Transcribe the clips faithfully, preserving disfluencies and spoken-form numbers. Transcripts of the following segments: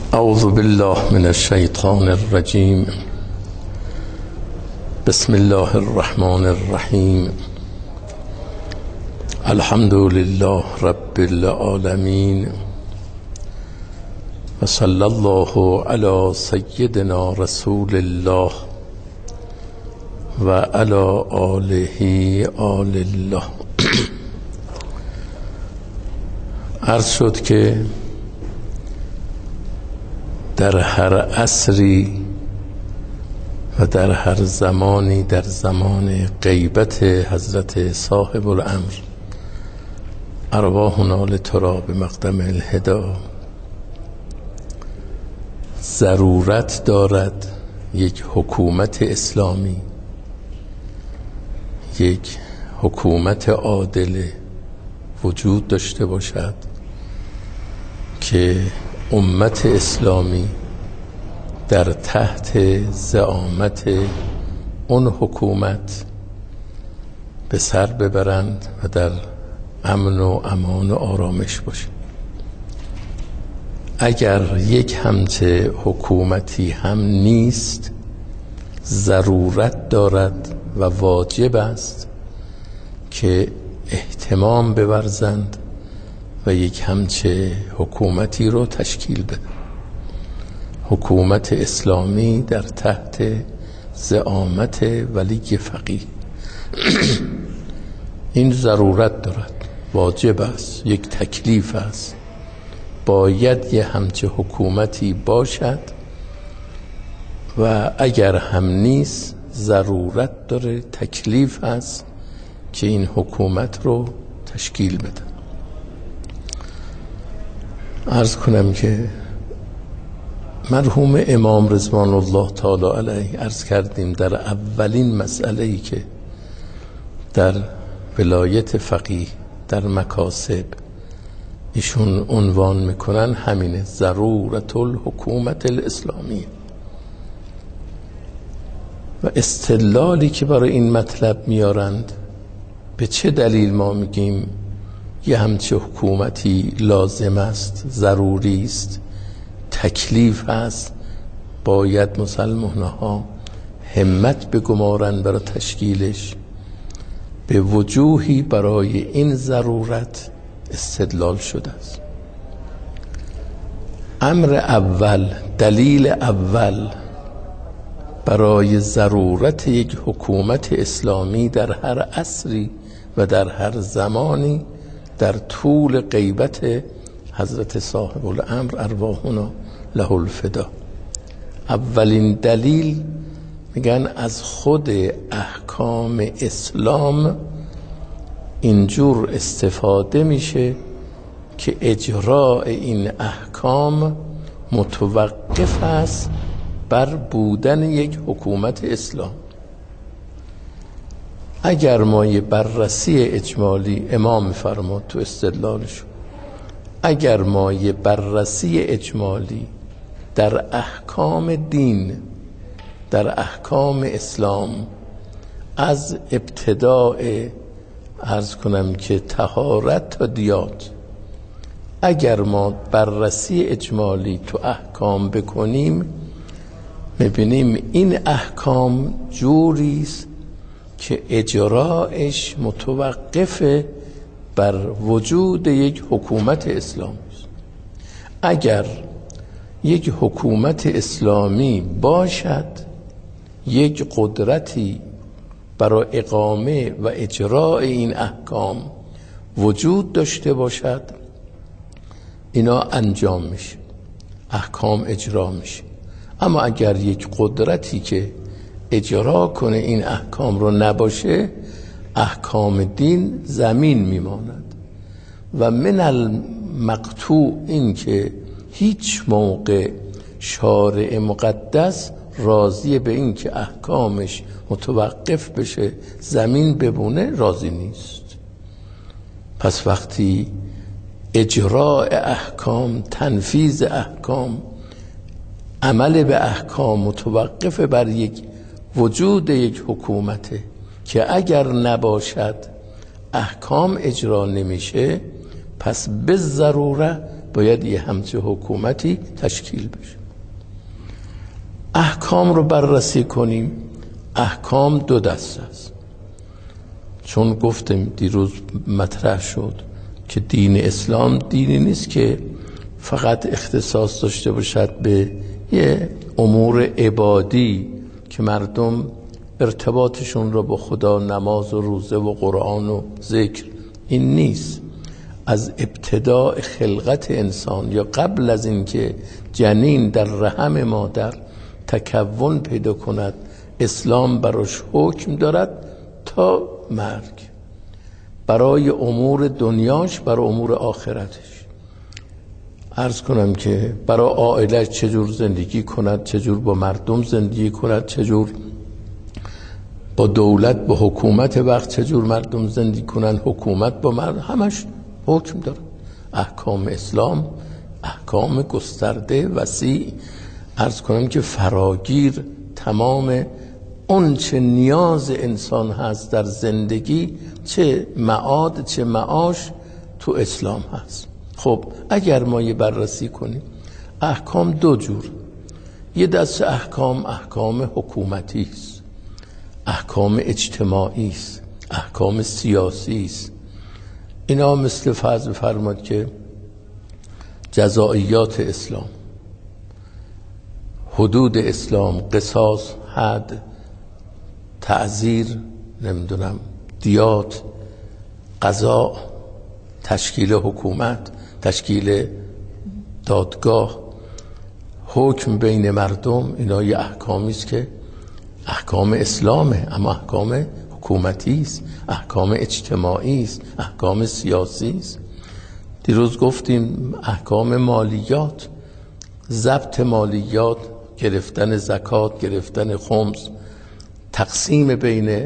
اعوذ بالله من الشیطان الرجیم. بسم الله الرحمن الرحیم. الحمد لله رب العالمین و صلی الله علی سیدنا رسول الله و علی آله آل الله. عرض شد که در هر عصری و در هر زمانی در زمان غیبت حضرت صاحب الامر ارواحنا لترا به مقدم الهدا ضرورت دارد یک حکومت اسلامی، یک حکومت عادل وجود داشته باشد که امت اسلامی در تحت زعامت اون حکومت به سر ببرند و در امن و امان و آرامش باشند. اگر یک همچه حکومتی هم نیست، ضرورت دارد و واجب است که اهتمام بورزند و یک همچه حکومتی رو تشکیل بده. حکومت اسلامی در تحت زعامت ولی فقیه. این ضرورت دارد، واجب است، یک تکلیف است. باید یه همچه حکومتی باشد و اگر هم نیست ضرورت داره، تکلیف است که این حکومت رو تشکیل بده. عرض کنم که مرحوم امام رضوان الله تعالی علیه عرض کردیم در اولین مسئله‌ای که در ولایت فقیه در مکاسب ایشون عنوان میکنن همینه، ضرورت الحکومت الاسلامی. و استدلالی که برای این مطلب میارند، به چه دلیل ما میگیم یه همچه حکومتی لازم است، ضروری است، تکلیف است، باید مسلمان ها همت بگمارند برای تشکیلش. به وجوهی برای این ضرورت استدلال شده است. امر اول، دلیل اول برای ضرورت یک حکومت اسلامی در هر عصری و در هر زمانی در طول غیبت حضرت صاحب الامر ارواحنا له الفدا، اولین دلیل میگن از خود احکام اسلام اینجور استفاده میشه که اجراء این احکام متوقف است بر بودن یک حکومت اسلام. اگر ما یه بررسی اجمالی، امام میفرماد تو استدلالشون، اگر ما یه بررسی اجمالی در احکام دین، در احکام اسلام از ابتداء عرض کنم که طهارت تا دیات، اگر ما بررسی اجمالی تو احکام بکنیم، میبینیم این احکام جوریست که اجراءش متوقف بر وجود یک حکومت اسلامی است. اگر یک حکومت اسلامی باشد، یک قدرتی برای اقامه و اجراء این احکام وجود داشته باشد، اینا انجام میشه، احکام اجرا میشه. اما اگر یک قدرتی که اجرا کنه این احکام رو نباشه، احکام دین زمین میماند. و من المقطوع این که هیچ موقع شارع مقدس راضی به این که احکامش متوقف بشه، زمین بمونه، راضی نیست. پس وقتی اجراء احکام، تنفیذ احکام، عمل به احکام متوقف بر یک وجود یک حکومته که اگر نباشد احکام اجرا نمیشه، پس به ضروره باید یه همچه حکومتی تشکیل بشه. احکام رو بررسی کنیم. احکام دو دسته است، چون گفتیم دیروز مطرح شد که دین اسلام دینی نیست که فقط اختصاص داشته باشد به یه امور عبادی که مردم ارتباطشون رو با خدا نماز و روزه و قرآن و ذکر، این نیست. از ابتداء خلقت انسان یا قبل از اینکه جنین در رحم مادر تکون پیدا کند اسلام براش حکم دارد تا مرگ، برای امور دنیاش، برای امور آخرتش. عرض کنم که برای عائله چجور زندگی کند، چجور با مردم زندگی کند، چجور با دولت، با حکومت وقت چجور مردم زندگی کنند، حکومت با مردم، همش حکم داره. احکام اسلام احکام گسترده وسیع، عرض کنم که فراگیر تمام اون چه نیاز انسان هست در زندگی، چه معاد چه معاش، تو اسلام هست. خب اگر ما یه بررسی کنیم، احکام دو جور. یه دست احکام احکام حکومتی است، احکام اجتماعی است، احکام سیاسی است. اینا مثل فرض بفرماد که جزائیات اسلام، حدود اسلام، قصاص، حد، تعزیر، نمیدونم دیات، قضا، تشکیل حکومت، تشکیل دادگاه، حکم بین مردم، اینا یه احکامی است که احکام اسلامه، اما احکام حکومتی است، احکام اجتماعی است، احکام سیاسی است. دیروز گفتیم احکام مالیات، ضبط مالیات، گرفتن زکات، گرفتن خمس، تقسیم بین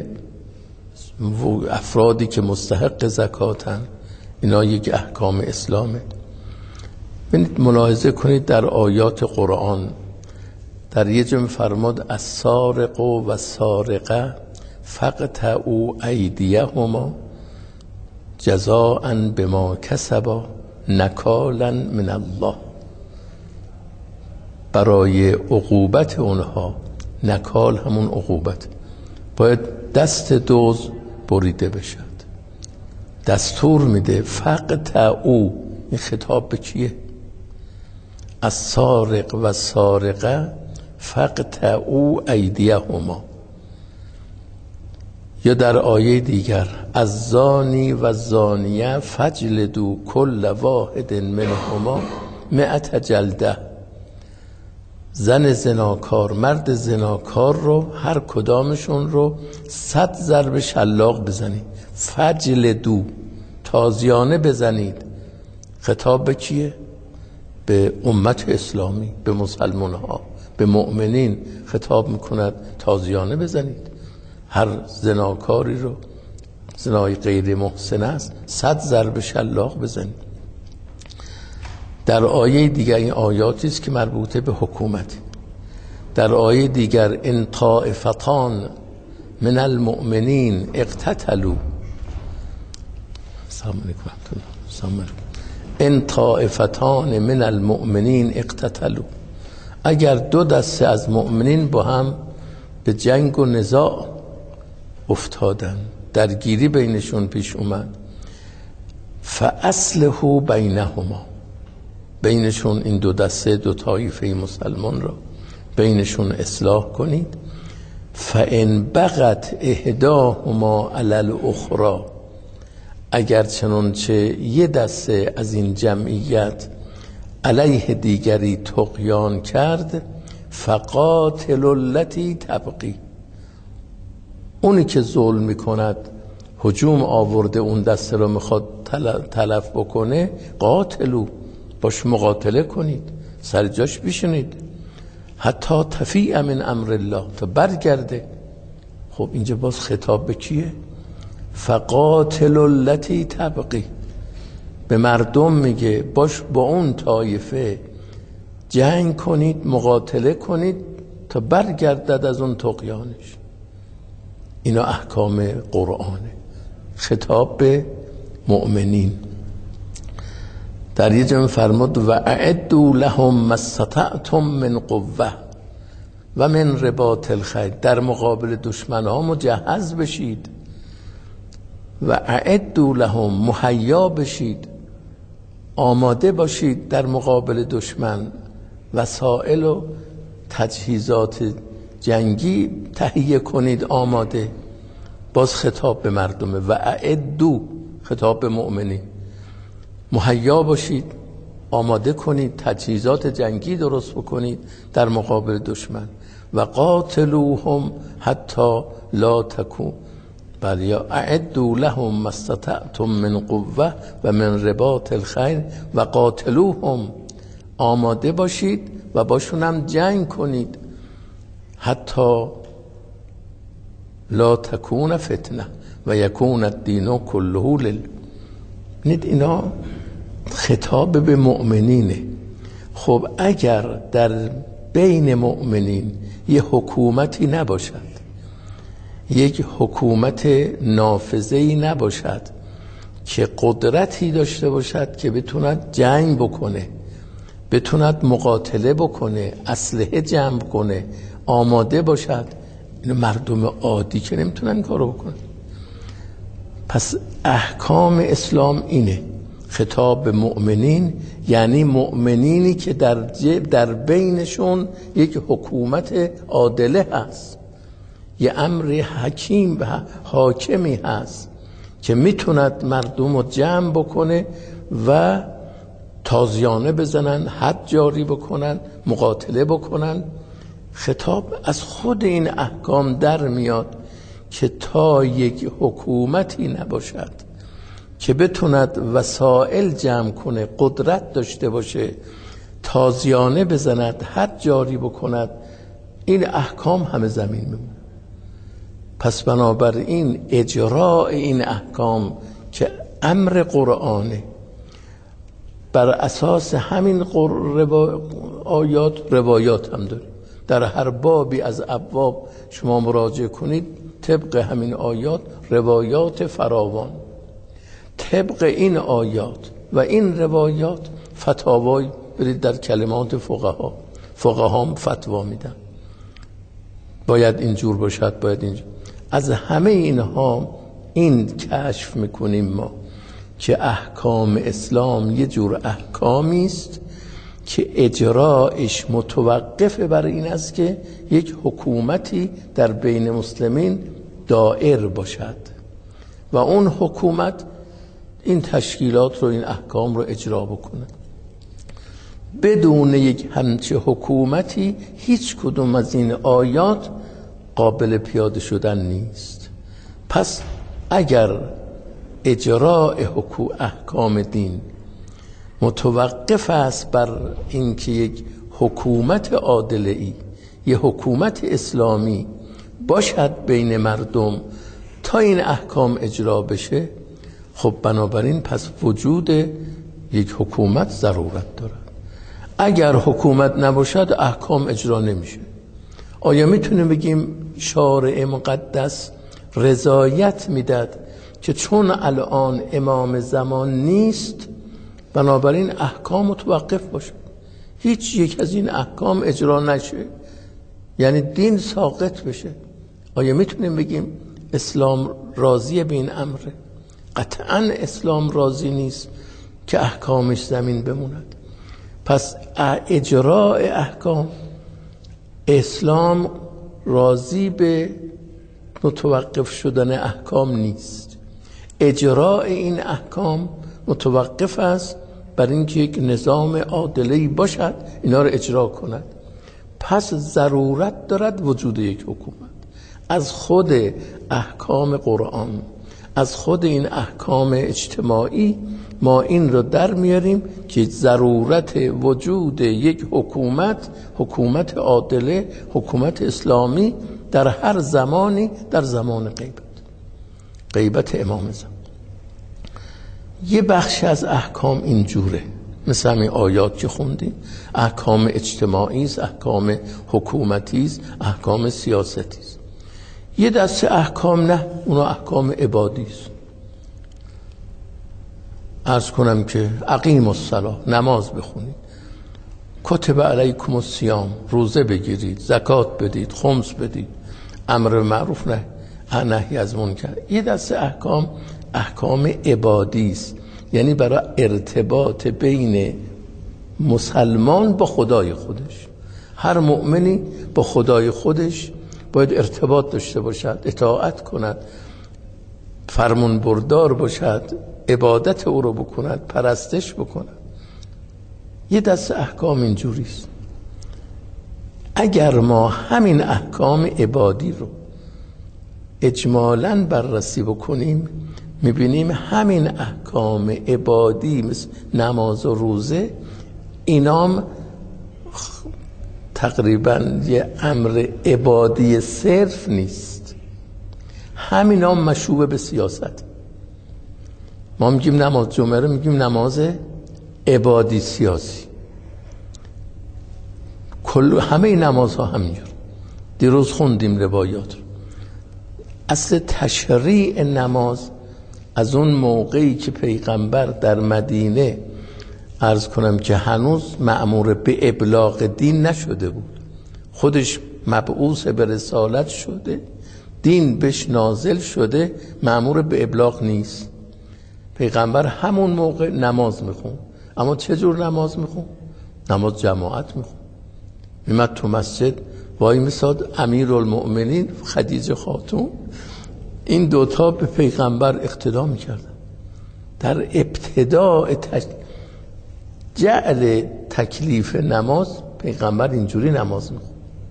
افرادی که مستحق زکاتن، اینا یک احکام اسلامه. ببینید ملاحظه کنید در آیات قرآن در یه جمع فرماد السارق و السارقه فاقطعوا ایدیهما جزاء بما کسبا نکالا من الله. برای عقوبت اونها، نکال همون عقوبت، باید دست دزد بریده بشد. دستور میده فاقطعوا، این خطاب به کیه؟ السارق و السارقه فاقطعوا ایدیهما. یا در آیه دیگر الزانی و الزانیه فاجلدوا کل واحد منهما مئة جلده. زن زناکار، مرد زناکار رو، هر کدامشون رو صد ضرب شلاق بزنید. فاجلدوا، تازیانه بزنید. خطاب به کیه؟ به امت اسلامی، به مسلمان ها، به مؤمنین خطاب میکند تازیانه بزنید. هر زناکاری رو، زنای غیر محسن است، صد ضرب شلاق بزنید. در آیه دیگر، این آیاتی است که مربوطه به حکومت، در آیه دیگر ان طائفتان من المؤمنین اقتتلوا، سلام علیکم، سلام علیکم، ان طائفتان من المؤمنین اقتتلوا، اگر دو دسته از مؤمنین با هم به جنگ و نزاع افتادن، درگیری بینشون پیش اومد، فاصلحوا بینهما، بینشون این دو دسته، دو طایفه مسلمان را بینشون اصلاح کنید. فان بغت احداهما علی الاخری، اگر چنانچه یه دسته از این جمعیت علیه دیگری طغیان کرد، فقاتل التی تبغی، اونی که ظلم میکند، هجوم آورده اون دسته رو میخواد تلف بکنه، قاتلو، باش مقاتله کنید، سر جاش بشینید، حتی تفیء من امر الله، تا برگرده. خب اینجا باز خطاب به کیه؟ فقاتل التی تبغی، به مردم میگه باش با اون طایفه جنگ کنید، مقاتله کنید تا برگردد از اون طغیانش. اینا احکام قرآنه، خطاب به مؤمنین. در یه جمع فرمود و اعدوا لهم ما استطعتم من قوه و من رباط الخیل، در مقابل دشمن ها مجهز بشید و اعدوا لهم، مهیا بشید، آماده باشید در مقابل دشمن، وسایل و تجهیزات جنگی تهیه کنید، آماده. باز خطاب به مردمه و اعدوا، خطاب به مؤمنین، مهیا باشید، آماده کنید، تجهیزات جنگی درست بکنید در مقابل دشمن. و قاتلوهم حتی لا تکون، بل یا اعدوا لهم ما استطعتم من قوه و من رباط الخیل و قاتلوهم، آماده باشید و باشون هم جنگ کنید، حتی لا تکون فتنه و یکون الدین کله لله. نید اینا خطاب به مؤمنینه. خب اگر در بین مؤمنین یه حکومتی نباشد، یک حکومت نافذه‌ای نباشد که قدرتی داشته باشد که بتوند جنگ بکنه، بتوند مقاتله بکنه، اسلحه جمع کنه، آماده باشد، این مردم عادی که نمیتونن کارو بکنن. پس احکام اسلام اینه، خطاب به مؤمنین، یعنی مؤمنینی که در در بینشون یک حکومت عادله هست، یه امر حکیم و حاکمی هست که میتوند مردم رو جمع بکنه و تازیانه بزنن، حد جاری بکنن، مقاتله بکنن. خطاب از خود این احکام در میاد که تا یک حکومتی نباشد که بتوند وسائل جمع کنه، قدرت داشته باشه، تازیانه بزند، حد جاری بکند، این احکام همه زمین میمونه. پس بنابراین اجراء این احکام که امر قرآنه، بر اساس همین روا... آیات روایات هم داره. در هر بابی از ابواب شما مراجعه کنید، طبق همین آیات روایات فراوان، طبق این آیات و این روایات فتاوای برید در کلمات فقها، فقها هم فتوا میدن باید اینجور باشد، باید اینجور. از همه اینها این کشف میکنیم ما که احکام اسلام یه جور احکامی است که اجراش متوقف بر این است که یک حکومتی در بین مسلمین دائر باشد و اون حکومت این تشکیلات رو، این احکام رو اجرا بکنه. بدون یک همچه حکومتی هیچ کدوم از این آیات قابل پیاده شدن نیست. پس اگر اجراء حکومت احکام دین متوقف است بر اینکه یک حکومت عادله‌ای، یک حکومت اسلامی باشد بین مردم تا این احکام اجرا بشه، خب بنابراین پس وجود یک حکومت ضرورت دارد. اگر حکومت نباشد احکام اجرا نمیشه. آیا میتونیم بگیم شارع مقدس رضایت میداد که چون الان امام زمان نیست بنابراین احکام متوقف باشه، هیچ یک از این احکام اجرا نشه، یعنی دین ساقط بشه؟ آیا میتونیم بگیم اسلام راضی به این امره؟ قطعا اسلام راضی نیست که احکامش زمین بموند. پس اجراء احکام، اسلام راضی به متوقف شدن احکام نیست. اجراء این احکام متوقف است بر اینکه یک نظام عادله‌ای باشد اینا رو اجرا کند. پس ضرورت دارد وجود یک حکومت. از خود احکام قرآن، از خود این احکام اجتماعی ما این رو در میاریم که ضرورت وجود یک حکومت، حکومت عادله، حکومت اسلامی در هر زمانی، در زمان غیبت، غیبت امام زمان. یه بخش از احکام اینجوره، مثل همین آیات که خوندیم، احکام اجتماعی است، احکام حکومتی است، احکام سیاستی است. یه دسته احکام نه، اونا احکام عبادی است. عرض کنم که اقیم الصلاة، نماز بخونید، کتب علیکم الصیام، روزه بگیرید، زکات بدید، خمس بدید، امر معروف نه نهی از منکر. یه دست احکام احکام عبادی است، یعنی برای ارتباط بین مسلمان با خدای خودش. هر مؤمنی با خدای خودش باید ارتباط داشته باشد، اطاعت کند، فرمان بردار باشد، عبادت او رو بکند، پرستش بکند. یه دست احکام اینجوریست. اگر ما همین احکام عبادی رو اجمالاً بررسی بکنیم، میبینیم همین احکام عبادی مثل نماز و روزه، اینام تقریباً یه امر عبادی صرف نیست، همینام مشوب به سیاست. ما میگیم نماز جمعه رو میگیم نماز عبادی سیاسی. کل همه این نمازها همینجور. دیروز خوندیم روایات. اصل تشریع نماز از اون موقعی که پیغمبر در مدینه عرض کنم که هنوز مأمور به ابلاغ دین نشده بود، خودش مبعوث به رسالت شده، دین بهش نازل شده، مأمور به ابلاغ نیست. پیغمبر همون موقع نماز میخون. اما چه جور نماز میخون؟ نماز جماعت میخون. میمد تو مسجد وای میساد امیرالمؤمنین خدیجه خاتون، این دوتا به پیغمبر اقتدا میکردن. در ابتداء تش... جعل تکلیف نماز پیغمبر اینجوری نماز میخون.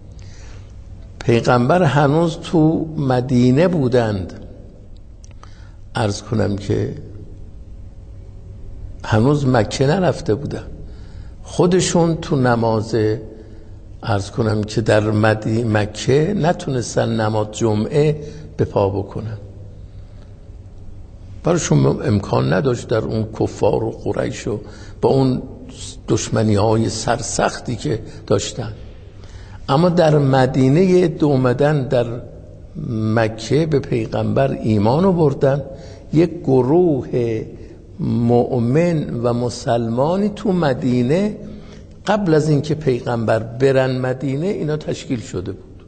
پیغمبر هنوز تو مدینه بودند، عرض کنم که هنوز مکه نرفته بودن. خودشون تو نماز عرض کنم که در مکه نتونستن نماز جمعه به پا بکنن، براشون امکان نداشت در اون کفار و قریش و با اون دشمنی های سرسختی که داشتن. اما در مدینه دومدن در مکه به پیغمبر ایمان آوردن. یک گروه مؤمن و مسلمانی تو مدینه قبل از اینکه پیغمبر برن مدینه اینا تشکیل شده بود،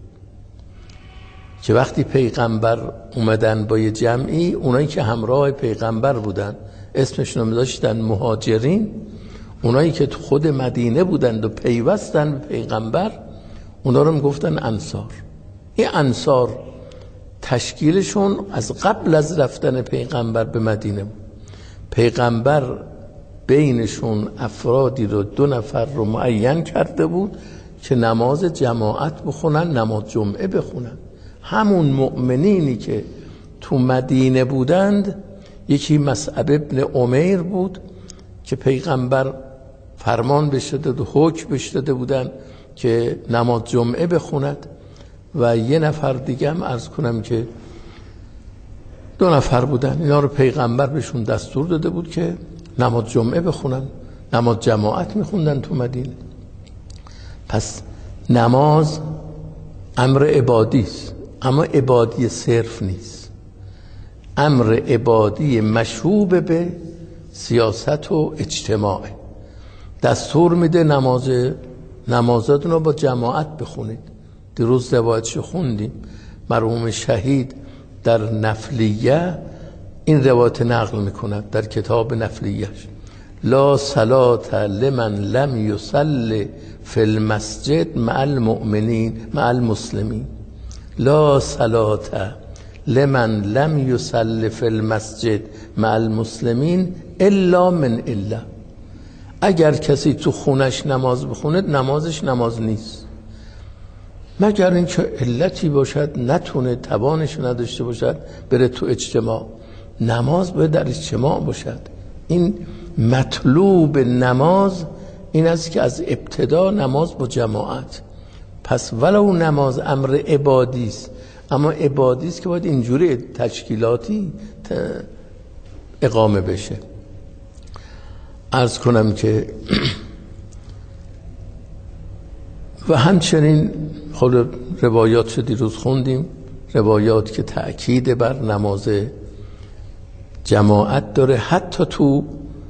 که وقتی پیغمبر اومدن با یه جمعی، اونایی که همراه پیغمبر بودن اسمشون رو می‌ذاشتن مهاجرین، اونایی که تو خود مدینه بودند و پیوستن به پیغمبر اونا رو میگفتن انصار. این انصار تشکیلشون از قبل از رفتن پیغمبر به مدینه بود. پیغمبر بینشون افرادی رو، دو نفر رو معین کرده بود که نماز جماعت بخونن، نماز جمعه بخونن. همون مؤمنینی که تو مدینه بودند، یکی مصعب ابن عمیر بود که پیغمبر فرمان بهش داده و حکم بهش داده بودن که نماز جمعه بخوند، و یه نفر دیگه هم عرض کنم که دو نفر بودن. اینا رو پیغمبر بهشون دستور داده بود که نماز جمعه بخونن، نماز جماعت میخوندن تو مدینه. پس نماز امر عبادی است، اما عبادی صرف نیست، امر عبادی مشوب به سیاست و اجتماع. دستور میده نماز نمازاتون رو با جماعت بخونید. دیروز روایتشو خوندیم، مرحوم شهید در نفلیه این روایت نقل میکند در کتاب نفلیهش: لا صلاة لمن لم یصلی فی المسجد مع المؤمنین مع المسلمین. لا صلاة لمن لم یصلی فی المسجد مع المسلمین الا من الا. اگر کسی تو خونش نماز بخونه نمازش نماز نیست، مگر اینکه علتی باشد، نتونه، توانش نداشته باشد بره تو اجتماع. نماز باید در اجتماع باشد. این مطلوب نماز این است که از ابتدا نماز با جماعت. پس ولو نماز امر عبادی است، اما عبادی است که باید اینجوری تشکیلاتی اقامه بشه. عرض کنم که و همچنین خود روایات دیروز خوندیم، روایات که تأکید بر نماز جماعت داره. حتی تو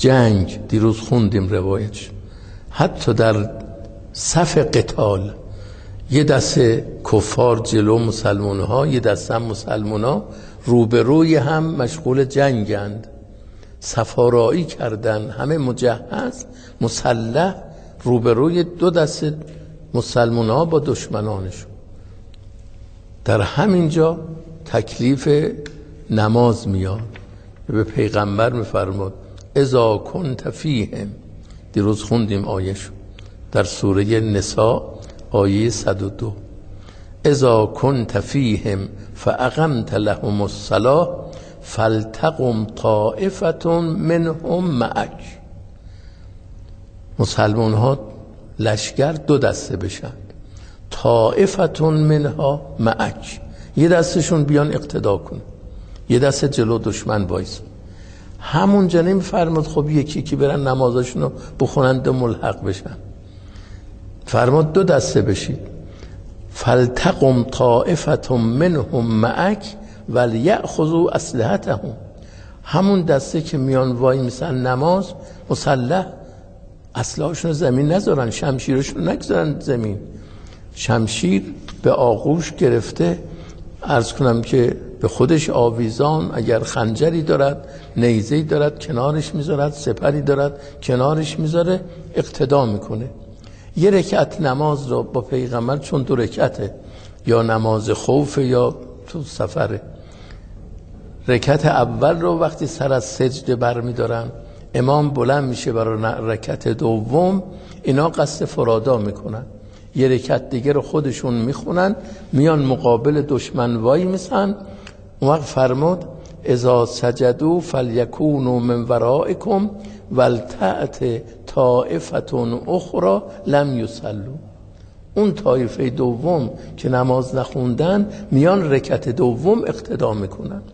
جنگ دیروز خوندیم روایتش، حتی در صف قتال یه دسته کفار جلو مسلمان ها، یه دسته هم مسلمان ها روبروی هم مشغول جنگند، صفارایی کردن، همه مجهز مسلح روبروی دو دسته مسلمان ها با دشمنانشون. در همینجا تکلیف نماز میاد، به پیغمبر میفرماد اذا کنت فیهم، دیروز خوندیم آیهشو در سوره نساء آیه صد و دو، اذا کنت فیهم فاقمت لهم الصلاة فلتقم طائفة منهم معک. مسلمان ها لشکر دو دسته بشن، طائفة منها معک، یه دستشون بیان اقتدا کن، یه دسته جلو دشمن وایس. همونجا نمیفرماد خب یکی که برن نمازشون رو بخونند و ملحق بشن، فرماد دو دسته بشید، فلتقم طائفة منهم معک ولیأخذوا اسلحتهم، همون دسته که میان وای میسن نماز مسلح، اسلحه‌شون زمین نذارن، شمشیرشون نگذارن زمین، شمشیر به آغوش گرفته، عرض کنم که به خودش آویزان، اگر خنجری دارد نیزه‌ای دارد کنارش میذارد، سپری دارد کنارش میذاره، اقتدا میکنه. یه رکعت نماز رو با پیغمبر، چون دو رکعته، یا نماز خوف یا تو سفره، رکعت اول رو وقتی سر از سجده بر میدارن، امام بلند میشه برای رکعت دوم، اینا قصد فرادا میکنن، یه رکعت دیگه رو خودشون میخونن، میان مقابل دشمن وای میسن. اون وقت فرمود اذا سجدوا فلیکونوا من ورائکم ولتأت طائفة اخرى لم یصلوا. اون طایفه دوم که نماز نخوندن میان رکعت دوم اقتدا میکنن،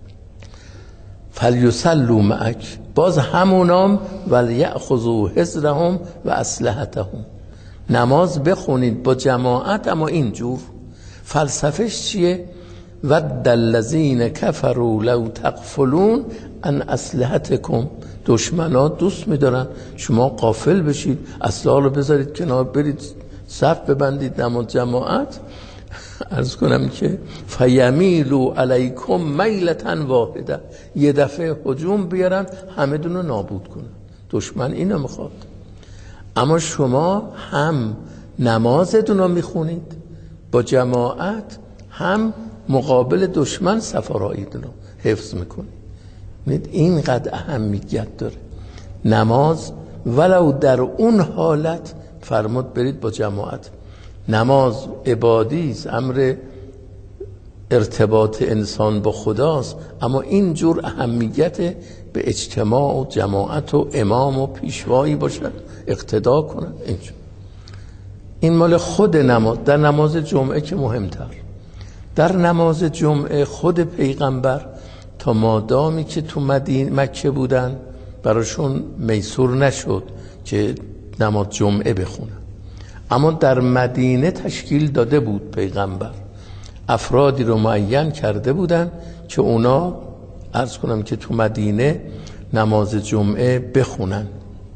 فلیصلوا معک، باز همونام ولیأخذوا حذرهم و اسلحتهم، نماز بخونید با جماعت اما اینجور. فلسفهش چیه؟ ود الذین کفروا لو تغفلون عن اسلحتکم، دشمنا دوست می‌دارن شما غافل بشید، اسلحه رو بذارید کنار، برید صف ببندید نماز جماعت، عرض کنم که فیمیلوا علیکم میلة واحده، یه دفعه هجوم بیارن همه دونو نابود کنن. دشمن اینو میخواد. اما شما هم نمازتون رو میخونید با جماعت، هم مقابل دشمن سفاراییتون رو حفظ میکنید. اینقدر اهمیت داره نماز، ولو در اون حالت فرمود برید با جماعت. نماز عبادی است، امر ارتباط انسان با خداست، اما اینجور اهمیت به اجتماع و جماعت و امام و پیشوایی باشد، اقتدا کنن. اینجور این مال خود نماز. در نماز جمعه که مهمتر، در نماز جمعه خود پیغمبر تا مادامی که تو مدینه مکه بودن براشون میسور نشد که نماز جمعه بخونن، اما در مدینه تشکیل داده بود پیغمبر، افرادی رو معین کرده بودن که اونا عرض کنم که تو مدینه نماز جمعه بخونن.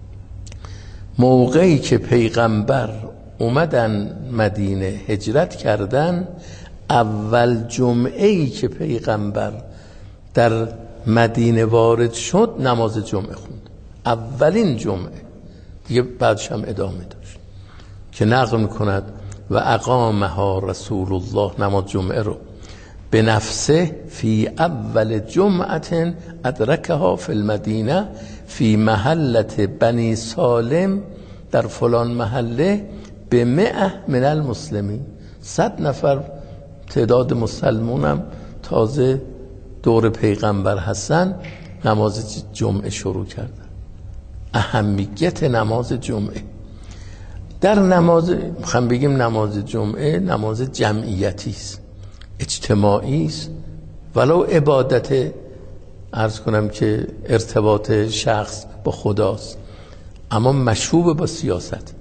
موقعی که پیغمبر اومدن مدینه هجرت کردن، اول جمعه‌ای که پیغمبر در مدینه وارد شد نماز جمعه خوند، اولین جمعه دیگه، بعدش هم ادامه داشت که نقل میکند و اقامها رسول الله، نماز جمعه رو به نفسه فی اول جمعه ادرکها فی المدینه فی محلت بنی سالم، در فلان محله به مئة من المسلمین، صد نفر تعداد مسلمونم تازه دور پیغمبر هستن، نماز جمعه شروع کردن. اهمیت نماز جمعه در نماز، میخوام بگیم نماز جمعه نماز جمعیتی است، اجتماعی است، ولو عبادت عرض کنم که ارتباط شخص با خداست، اما مشوب با سیاست.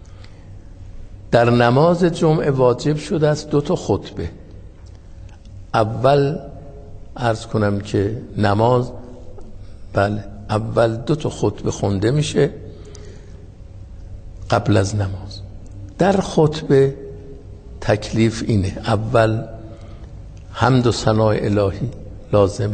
در نماز جمعه واجب شده است دو تا خطبه. اول عرض کنم که نماز بله اول دو تا خطبه خونده میشه قبل از نماز. در خطبه تکلیف اینه: اول حمد و ثنای الهی لازمه،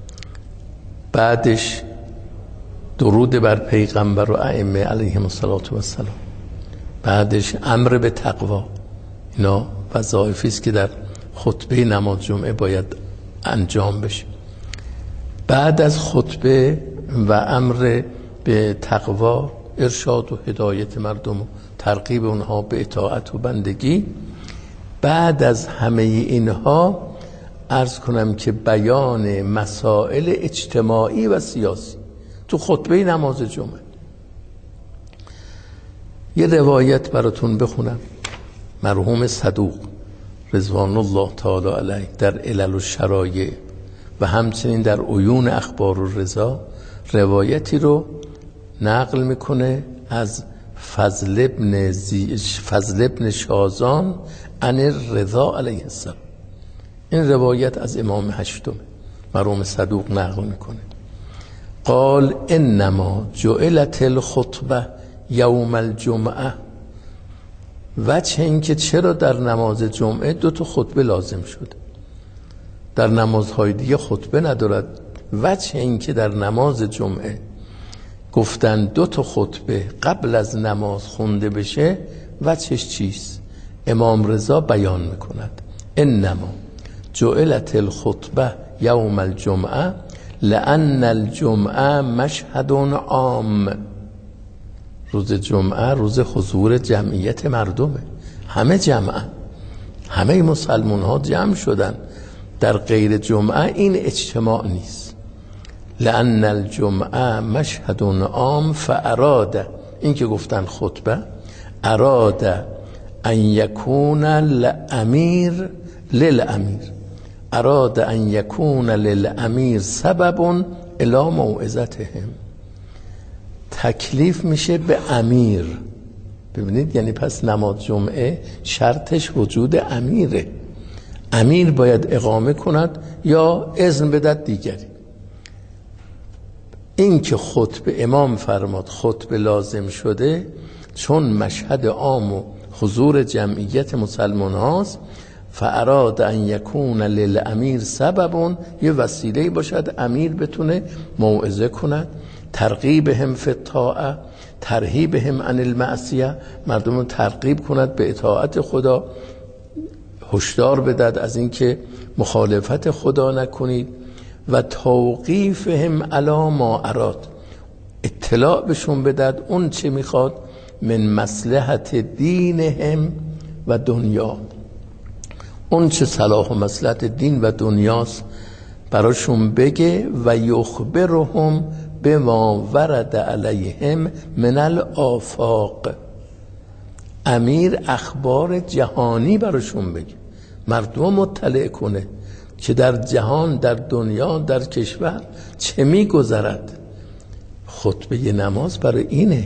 بعدش درود بر پیغمبر و ائمه علیهم السلام، بعدش امر به تقوا. اینا وظایفی است که در خطبه نماز جمعه باید انجام بشه. بعد از خطبه و امر به تقوا ارشاد و هدایت مردم و ترغیب اونها به اطاعت و بندگی. بعد از همه اینها عرض کنم که بیان مسائل اجتماعی و سیاسی تو خطبه نماز جمعه. یه روایت براتون بخونم. مرحوم صدوق رضوان الله تعالی علیه در علل الشرایع و همچنین در عیون اخبار الرضا روایتی رو نقل میکنه از فضل ابن, زی... فضل ابن شازان عن الرضا علیه السلام. این روایت از امام هشتم مرحوم صدوق نقل میکنه. قال انما جعلت الخطبه یوم الجمعه. وجه این که چرا در نماز جمعه دو تا خطبه لازم شده، در نمازهای دیگه خطبه ندارد. وجه این که در نماز جمعه گفتن دو تا خطبه قبل از نماز خونده بشه، وجهش چیست؟ امام رضا بیان میکند: انما جعلت الخطبه یوم الجمعه لأن الجمعه مشهد عام. روز جمعه روز حضور جمعیت مردمه، همه جمعه، همه مسلمان ها جمع شدن. در غیر جمعه این اجتماع نیست. لأن الجمعه مشهد عام فاراد، این که گفتن خطبه، اراد ان یکون الامیر للامیر، اراد ان یکون للامیر سبب الی موعظتهم. تکلیف میشه به امیر. ببینید، یعنی پس نماز جمعه شرطش وجود امیره. امیر باید اقامه کند یا اذن بدهد دیگری. این که خطبه امام فرماد خطبه لازم شده چون مشهد عام و حضور جمعیت مسلمان هاست. فاراد ان یکون للامیر سبب، یه وسیله باشد امیر بتونه موعظه کند، ترغیبهم فی الطاعه، ترهیبهم عن المعصیه، مردم رو ترغیب کند به اطاعت خدا، هشدار بدهد از اینکه مخالفت خدا نکنید، و توقیفهم علی ما اراد، اطلاع بهشون بدهد اون چه میخواد من مصلحت دینهم و دنیا، اون چه صلاح و مصلحت دین و دنیاست براشون بگه. و یخبرهم بما ورد علیهم من الآفاق، امیر اخبار جهانی براشون بگه، مردم مطلع کنه که در جهان، در دنیا، در کشور چه میگذرد. خطبه نماز برای اینه.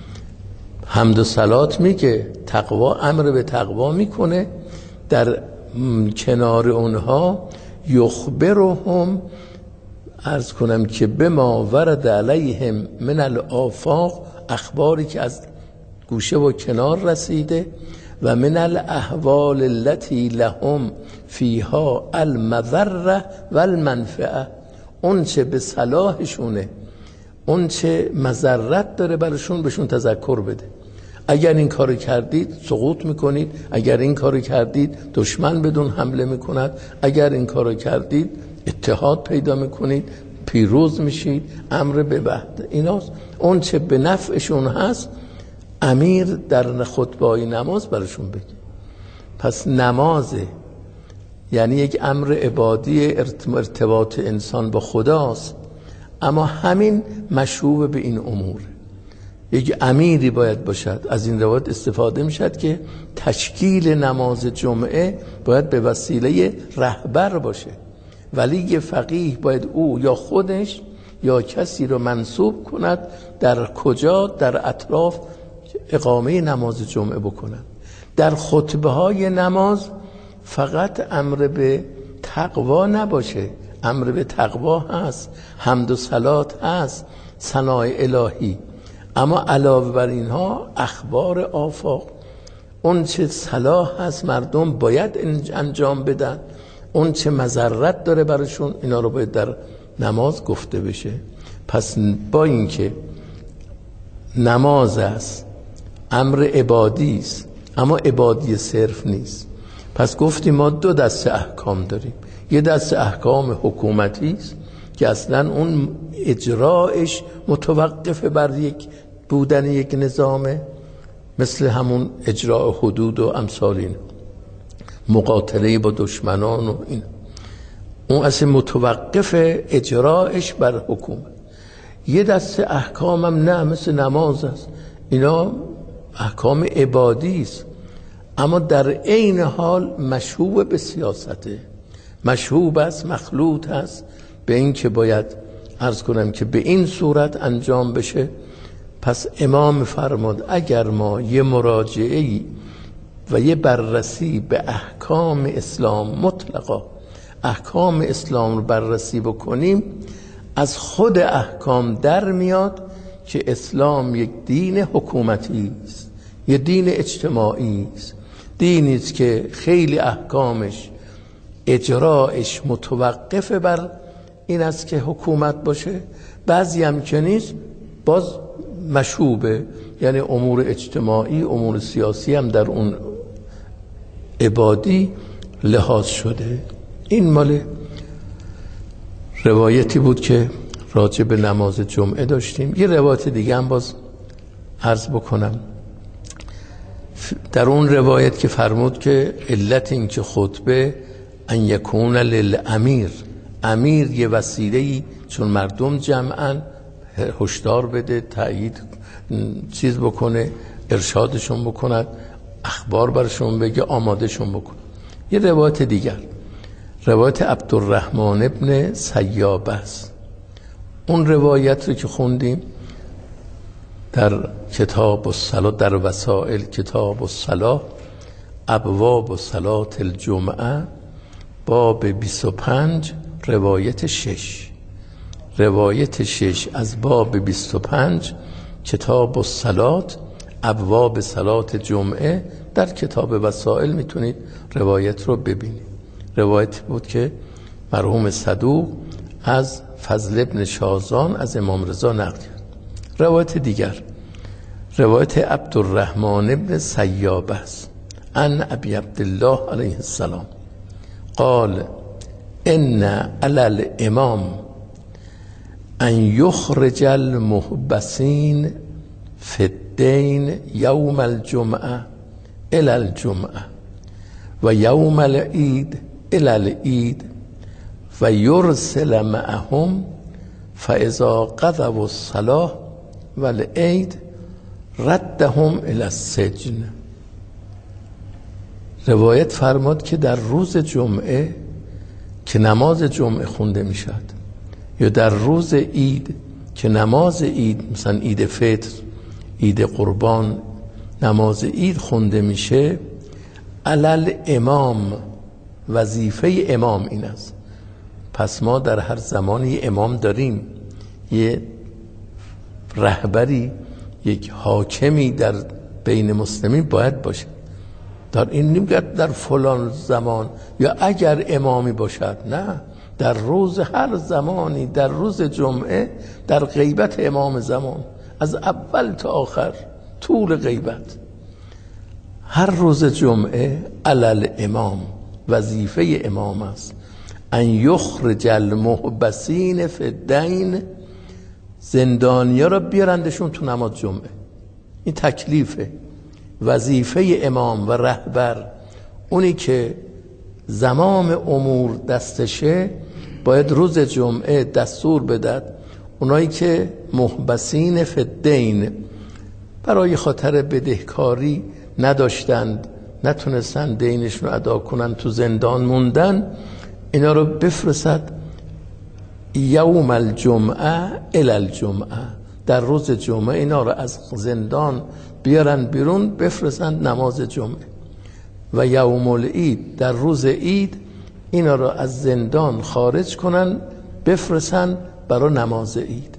حمد و صلات میگه، تقوا، امر به تقوا میکنه، در کنار اونها یخبرهم، عرض کنم که به ما ورد علیهم من الآفاق، اخباری که از گوشه و کنار رسیده، و من الاحوال التي لهم فیها المضره و المنفعه، اون چه به صلاحشونه، اون چه مضرت داره برشون، بهشون تذکر بده. اگر این کارو کردید سقوط میکنید، اگر این کارو کردید دشمن بدون حمله میکند، اگر این کارو کردید اتحاد پیدا میکنید، پیروز میشید، امر به وحده. ایناست اون چه به نفعشون هست امیر در خطبه نماز برشون بگه. پس نمازه یعنی یک امر عبادی، ارتباط انسان با خداست، اما همین مشروع به این امور. یک امیری باید باشد. از این روایت استفاده میشد که تشکیل نماز جمعه باید به وسیله رهبر باشه. ولی فقیه باید او یا خودش یا کسی رو منصوب کند در کجا، در اطراف اقامه نماز جمعه بکنند. در خطبه های نماز فقط امر به تقوا نباشه، امر به تقوا هست، حمد و صلات هست، صنایع الهی، اما علاوه بر اینها اخبار آفاق، اون چه صلاح هست مردم باید انجام بدن، اون چه مضرت داره براشون اینا رو باید در نماز گفته بشه. پس با اینکه نماز است امر عبادی است اما عبادی صرف نیست، پس گفتیم ما دو دسته احکام داریم. یه دسته احکام حکومتی است که اصلا اون اجراش متوقف بر یک بودن یک نظامه، مثل همون اجراء حدود و امثال این، مقاتله با دشمنان و این، اون اصلا متوقف اجراش بر حکومت. یه دسته احکام هم نه، مثل نماز است، اینا احکام عبادی است اما در عین حال مشهوب به سیاسته، مشهوب است، مخلوط است به این که باید عرض کنم که به این صورت انجام بشه. پس امام فرمود اگر ما یه مراجعه‌ای و یه بررسی به احکام اسلام مطلقا، احکام اسلام رو بررسی بکنیم، از خود احکام در میاد که اسلام یک دین حکومتی است، یک دین اجتماعی است، دینی است که خیلی احکامش اجراش متوقف بر این است که حکومت باشه، بعضی هم که نیست باز مشوبه، یعنی امور اجتماعی امور سیاسی هم در اون عبادی لحاظ شده. این مال روایتی بود که راجع به نماز جمعه داشتیم. یه روایت دیگه هم باز عرض بکنم. در اون روایت که فرمود که علت این که خطبه ان یکون للامیر، امیر یه وسیله‌ای چون مردم جمعن هشدار بده، تایید چیز بکنه، ارشادشون بکند، اخبار برشون بگه، آمادهشون بکنه. یه روایت دیگر، روایت عبدالرحمن ابن سیابه است. اون روایت رو که خوندیم در کتاب الصلاة، در وسائل کتاب الصلاة، ابواب صلاة الجمعه، باب بیست و پنج، روایت شش، روایت شش از باب بیست و پنج کتاب الصلاة، ابواب صلاة جمعه، در کتاب وسائل میتونید روایت رو ببینید. روایت بود که مرحوم صدوق از فضل ابن شازان از امام رضا نقل کرد. روایت دیگر، روایت عبدالرحمن ابن سیابه است، ان ابی عبدالله علیه السلام قال ان علی الامام ان یخرج المحبسین فی الدین یوم الجمعه الی الجمعه و یوم العید الی العید و یرسل معهم فاذا قضوا الصلاة والعید ردهم الی السجن. روایت فرمود که در روز جمعه که نماز جمعه خونده میشد، یا در روز عید که نماز عید، مثلا عید فطر، عید قربان، نماز عید خونده میشه، علل امام، وظیفه امام این است. پس ما در هر زمانی امام داریم، یه رهبری، یک حاکمی در بین مسلمین باید باشه. در این نمیگه در فلان زمان یا اگر امامی باشد، نه، در روز هر زمانی، در روز جمعه، در غیبت امام زمان، از اول تا آخر طول غیبت، هر روز جمعه علل امام، وظیفه امام است ان یخرج المحبسین فی الدین، زندانیا را بیارندشون تو نماز جمعه. این تکلیفه، وظیفه امام و رهبر، اونی که زمام امور دستشه، باید روز جمعه دستور بدد اونایی که محبسین فی الدین، برای خاطر بدهکاری نداشتند، نتونستن دینشون رو ادا کنن، تو زندان موندن، اینا رو بفرستد یوم الجمعه الی الجمعه، در روز جمعه اینا رو از زندان بیارن بیرون، بفرستن نماز جمعه. و یوم العید، در روز عید اینا رو از زندان خارج کنن، بفرستن برای نماز عید.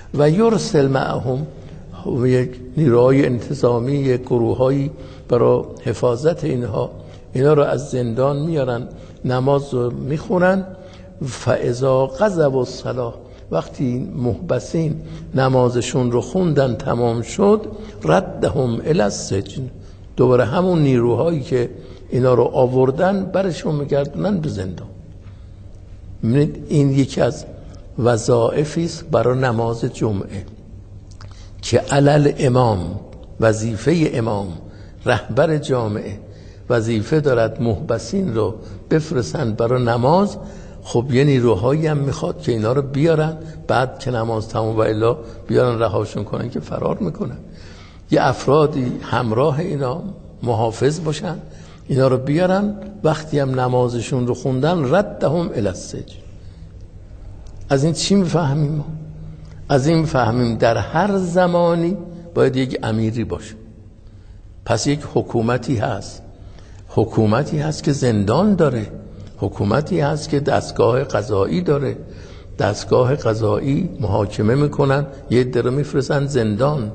و یرسل معهم یک نیروهای انتظامی، یک گروهایی برای حفاظت اینها، اینا رو از زندان میارن، نماز رو میخونن. فاذا قضوا الصلاة، وقتی محبسین نمازشون رو خوندن تمام شد، ردهم الی السجن، دوباره همون نیروهایی که اینا رو آوردن برشون میگردونن به زندان. می‌بینید این یکی از وظایفی است برای نماز جمعه که علل امام، وظیفه امام رهبر جامعه وظیفه دارد محبسین رو بفرستند برای نماز. خب یه نیروهایی هم میخواد که اینا رو بیارن، بعد که نماز تموم و الا بیارن رهاشون کنن که فرار میکنن. یه افرادی همراه اینا محافظ باشن، اینا رو بیارن، وقتی هم نمازشون رو خوندن ردهم الی السجن. از این چی میفهمیم ما؟ از این میفهمیم در هر زمانی باید یک امیری باشه. پس یک حکومتی هست، حکومتی هست که زندان داره، حکومتی هست که دستگاه قضایی داره، دستگاه قضایی محاکمه میکنن، یه عده رو میفرستن زندان.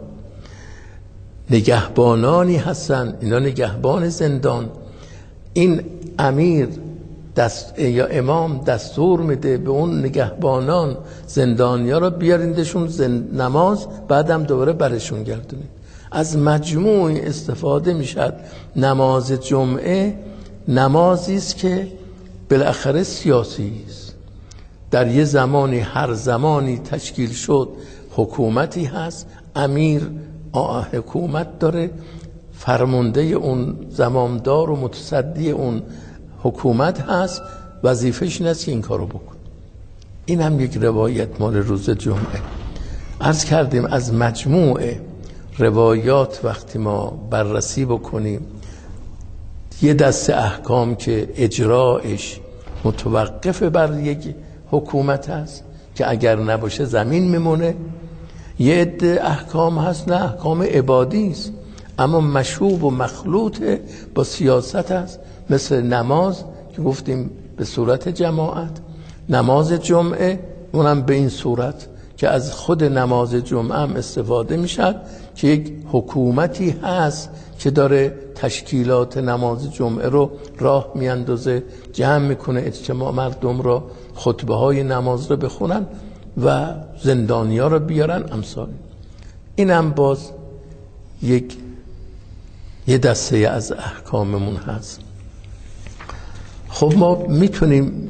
نگهبانانی هستن، اینا نگهبان زندان. این امیر دست یا امام دستور میده به اون نگهبانان زندانیا رو بیاریندشون زند... نماز، بعدم دوباره برشون گردونید. از مجموع استفاده میشد. نماز جمعه نمازی است که بالاخره سیاسی است. در یه زمانی، هر زمانی تشکیل شد حکومتی هست، امیر حکومت داره، فرمانده اون زمامدار و متصدی اون حکومت هست، وظیفه‌ش این است که این کارو بکن. این هم یک روایت مال روز جمعه. عرض کردیم از مجموع روایات وقتی ما بررسی بکنیم، یه دسته احکام که اجراعش متوقف بر یک حکومت هست که اگر نباشه زمین میمونه. یه عده احکام هست نه احکام عبادی است اما مشوب و مخلوط با سیاست هست، مثل نماز که گفتیم به صورت جماعت، نماز جمعه اونم به این صورت که از خود نماز جمعه هم استفاده میشد که یک حکومتی هست که داره تشکیلات نماز جمعه رو راه میاندازه، جمع میکنه اجتماع مردم رو، خطبه های نماز رو بخونن و زندانیا رو بیارن امثال. این هم باز یک یه دسته از احکاممون هست. خب ما میتونیم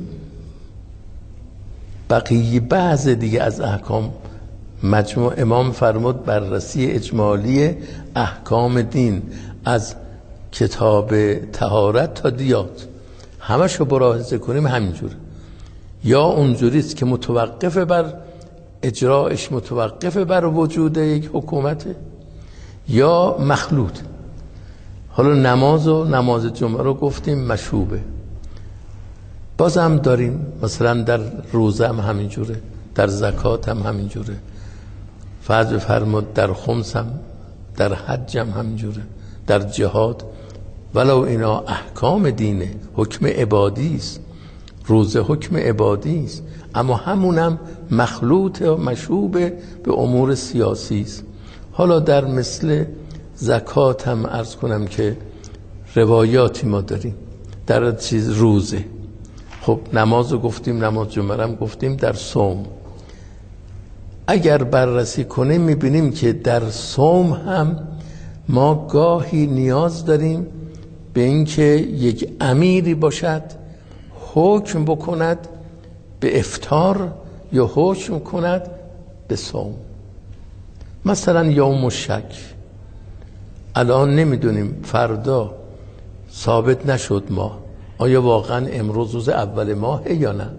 بقیه بعض دیگه از احکام، مجموع امام فرمود بررسی اجمالی احکام دین از کتاب طهارت تا دیات همشو ملاحظه کنیم همینجوره. یا اونجوریست که متوقف بر اجراعش، متوقف بر وجود یک حکومته، یا مخلوط. حالا نماز و نماز جمعه رو گفتیم مشوبه، باز هم داریم مثلا در روزه هم همینجوره، در زکات هم همینجوره، فرض فرمود در خمس هم، در حج هم همینجوره، در جهاد. ولو اینا احکام دینه، حکم عبادی است، روزه حکم عبادی است، اما همونم مخلوط و مشوب به امور سیاسی است. حالا در مثل زکات هم عرض کنم که روایاتی ما داریم در چیز روزه. خب نماز رو گفتیم، نماز جمعه هم گفتیم. در صوم اگر بررسی کنیم میبینیم که در صوم هم ما گاهی نیاز داریم به اینکه یک امیری باشد حکم بکند به افطار یا حکم کند به صوم. مثلا یوم الشک، الان نمیدونیم، فردا ثابت نشد ماه، آیا واقعا امروز روز اول ماه یا نه،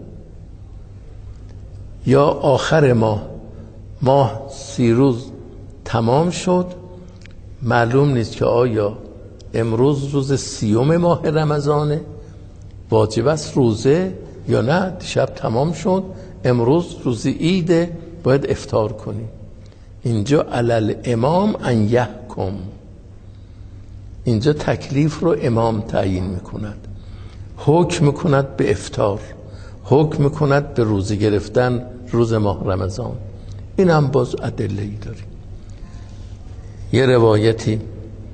یا آخر ماه، ماه سی روز تمام شد، معلوم نیست که آیا امروز روز سیوم ماه رمضانه، واجب است روزه یا نه، شب تمام شد، امروز روز عیده، باید افطار کنیم. اینجا علل امام ان یحکم، اینجا تکلیف رو امام تعیین میکند، حکم میکند به افطار، حکم میکند به روزه گرفتن روز ماه رمضان. این هم باز ادله‌ای داریم. یه روایتی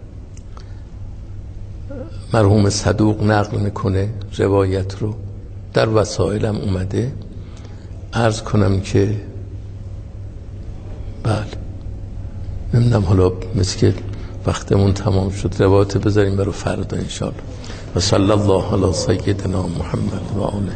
مرحوم صدوق نقل میکنه، روایت رو در وسائلم اومده، عرض کنم که بله نمیدونم، حالا مثل که وقتمون تمام شد، روایت بذاریم برای فردا انشاءالله. و صلی الله علی سیدنا محمد و آله.